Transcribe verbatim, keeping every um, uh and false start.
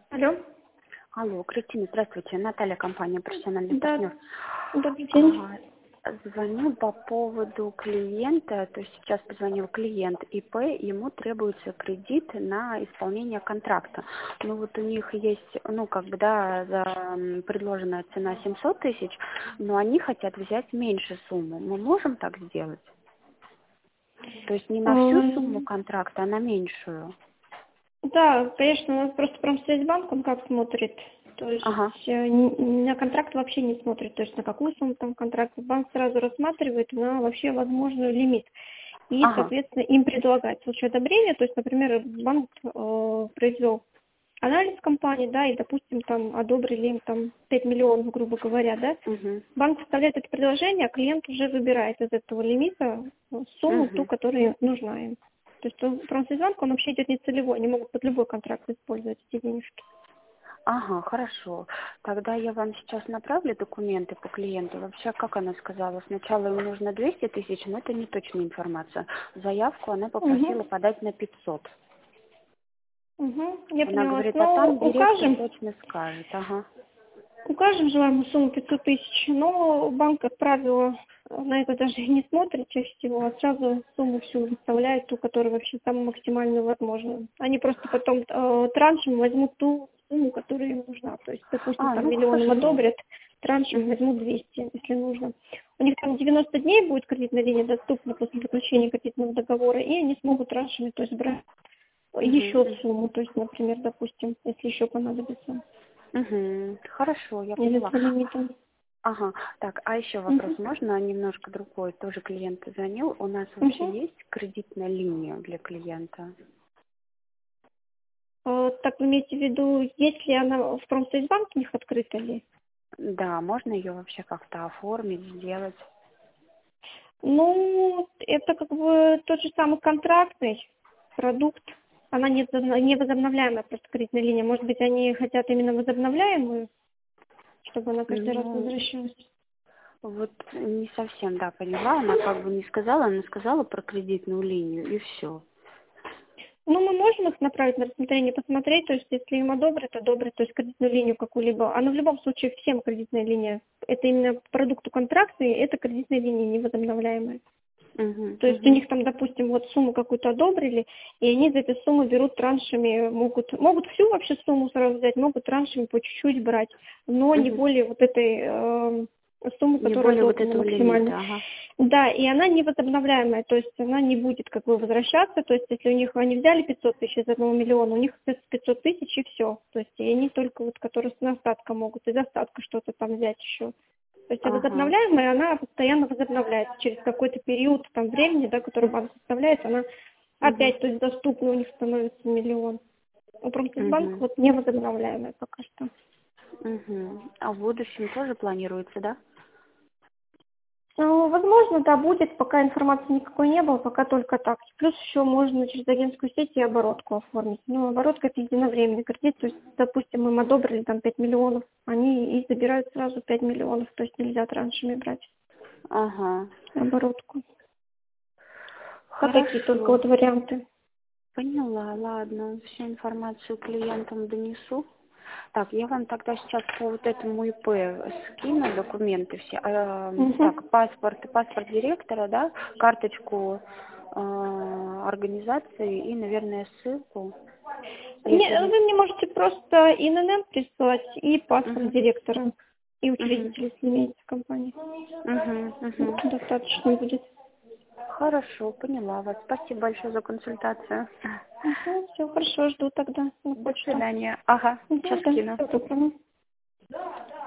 Алло. Алло, Кристина, здравствуйте. Наталья, компания «Профессиональный Да, партнер». добрый день. А, Звоню по поводу клиента, то есть сейчас позвонил клиент ИП, ему требуется кредит на исполнение контракта. Ну вот у них есть, ну как бы, да, за, м, предложенная цена семьсот тысяч, но они хотят взять меньше сумму. Мы можем так сделать? То есть не на всю сумму Эм, контракта, а на меньшую. Да, конечно, у нас просто Промсвязьбанк, он как смотрит, то есть Ага, э, н- на контракт вообще не смотрит, то есть на какую сумму там контракт. Банк сразу рассматривает на вообще возможный лимит. И, ага, соответственно, им предлагать в случае одобрения, то есть, например, банк э, произвел анализ компании, да, и, допустим, там одобрили им там пять миллионов, грубо говоря, да, угу, банк вставляет это предложение, а клиент уже выбирает из этого лимита ну, сумму, ту, угу. которая нужна им. То есть он, Промсвязьбанк, он вообще идет не целевой, они могут под любой контракт использовать эти денежки. Ага, хорошо. Тогда я вам сейчас направлю документы по клиенту. Вообще, как она сказала, сначала ему нужно двести тысяч, но это не точная информация. Заявку она Угу. попросила подать на пятьсот. Угу. Я Она поняла вас. говорит, а Но там директор укажем, точно скажет. Ага. укажем желаемую сумму пятьсот тысяч, но банк, как правило, на это даже не смотрит чаще всего, а сразу сумму всю выставляет, ту, которая вообще самая максимальная возможная. Они просто потом э, траншем возьмут ту сумму, которая им нужна. То есть, допустим, А, там ну миллионом хорошо. одобрят, траншем Мгм. возьмут двести, если нужно. У них там девяносто дней будет кредитная линия доступна после заключения кредитного договора, и они смогут траншами, то есть брать Мгм, еще мгм. сумму, то есть, например, допустим, если еще понадобится, Мгм. Хорошо, я или поняла. по лимитам. Ага, так, а еще вопрос Мгм. можно? Немножко другой. Тоже клиент позвонил. У нас вообще Мгм. есть кредитная линия для клиента? Э, Так вы имеете в виду, есть ли она в Промсвязьбанке у них открыта ли? Да, можно ее вообще как-то оформить, сделать? Ну, это как бы тот же самый контрактный продукт. Она не, возобна- не возобновляемая просто кредитная линия. Может быть, они хотят именно возобновляемую, чтобы она каждый раз Ну, возвращалась. вот не совсем, да, поняла. Она как бы не сказала, она сказала про кредитную линию, и все. Ну, мы можем их направить на рассмотрение, посмотреть, то есть если им одобрят, одобрят, то есть кредитную линию какую-либо. Она в любом случае всем кредитная линия. Это именно по продукту контрактный, это кредитная линия невозобновляемая. Угу, То есть у угу, них там, допустим, вот сумму какую-то одобрили, и они за эту сумму берут траншами, могут, могут всю вообще сумму сразу взять, могут траншами по чуть-чуть брать, но не угу. более вот этой э, суммы, Не которая более вот одобрена этого максимально. лимита, ага. Да, и она не возобновляемая, то есть она не будет как бы возвращаться, то есть если у них они взяли пятьсот тысяч из одного миллиона, у них остается пятьсот тысяч и все. То есть и они только вот, которые с остатка могут, из остатка что-то там взять еще. То есть а Ага. возобновляемая, она постоянно возобновляется через какой-то период там, времени, да, который банк составляет, она Угу, опять, то есть доступна у них становится миллион. У Промсвязьбанка угу, вот не возобновляемая пока что. угу. А в будущем тоже планируется, да? Ну, возможно, да, будет, пока информации никакой не было, пока только так. Плюс еще можно через агентскую сеть и оборотку оформить. Ну, оборотка это единовременный кредит, то есть, допустим, им одобрили там пять миллионов, они и забирают сразу пять миллионов, то есть нельзя траншами брать Ага. оборотку. Вот такие только Хорошо. вот варианты. Поняла, ладно. Всю информацию клиентам донесу. Так, я вам тогда сейчас по вот этому ИП скину документы все. А, Угу. так, паспорт, паспорт директора, да, карточку а, организации и, наверное, ссылку. Не, Если вы... вы мне можете просто ИНН прислать и паспорт Угу, директора и угу, учредителя, если имеете в компании. угу, угу. Достаточно будет. Хорошо, поняла вас. Спасибо большое за консультацию. Угу, все, хорошо, жду тогда на До почту. свидания. Ага, сейчас Угу, да, кину. всего доброго.